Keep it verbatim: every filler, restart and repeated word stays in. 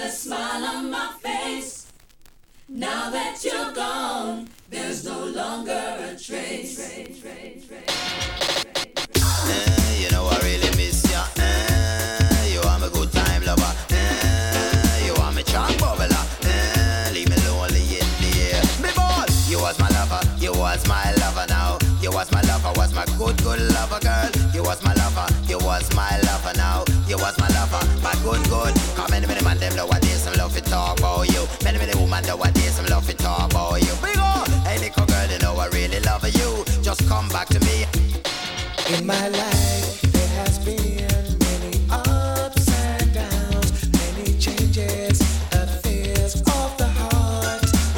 a smile on my face. Now that you're gone, there's no longer a trace. Uh, you know I really miss ya. Uh, you are my good time lover. Uh, you are my charm bubbler. Uh, leave me lonely in the air. Me boy, you was my lover. You was my lover now. You was my lover. Was my good good lover girl. You was my lover. You was my lover now. You was my lover. My good good. Come many many man them nowadays some love to talk about you. Many many woman nowadays some love to talk about you. Big up, hey little girl, you know I really love you. Just come back to me. In my life